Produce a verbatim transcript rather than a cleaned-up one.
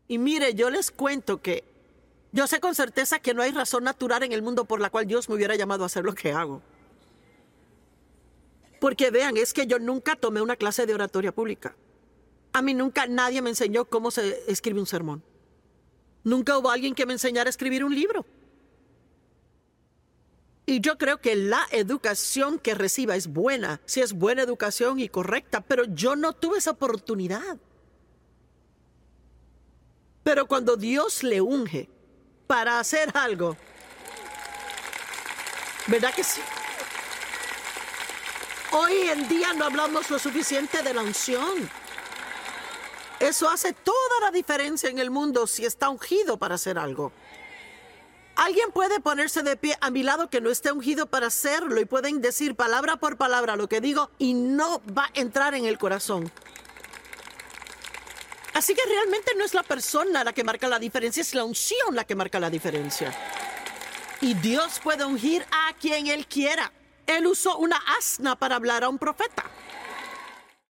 Y mire, yo les cuento que yo sé con certeza que no hay razón natural en el mundo por la cual Dios me hubiera llamado a hacer lo que hago. Porque vean, es que yo nunca tomé una clase de oratoria pública. A mí nunca nadie me enseñó cómo se escribe un sermón. Nunca hubo alguien que me enseñara a escribir un libro. Y yo creo que la educación que reciba es buena, si es buena educación y correcta, pero yo no tuve esa oportunidad. Pero cuando Dios le unge para hacer algo, ¿verdad que sí? Hoy en día no hablamos lo suficiente de la unción. Eso hace toda la diferencia en el mundo si está ungido para hacer algo. Alguien puede ponerse de pie a mi lado que no esté ungido para hacerlo y pueden decir palabra por palabra lo que digo y no va a entrar en el corazón. Así que realmente no es la persona la que marca la diferencia, es la unción la que marca la diferencia. Y Dios puede ungir a quien Él quiera. Él usó una asna para hablar a un profeta.